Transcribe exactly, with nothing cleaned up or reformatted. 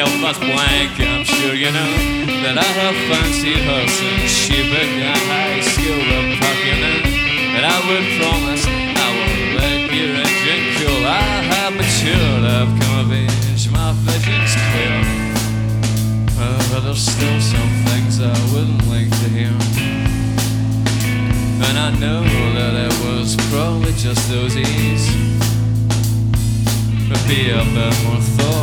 Belfast blank. I'm sure you know that I have fancied her since she began high school. But fuck you know that I would promise I won't let your engine cool. I have matured, I've come of age, my vision's clear. Uh, but there's still some things I wouldn't like to hear. And I know that it was probably just those ease. But be a bit more thought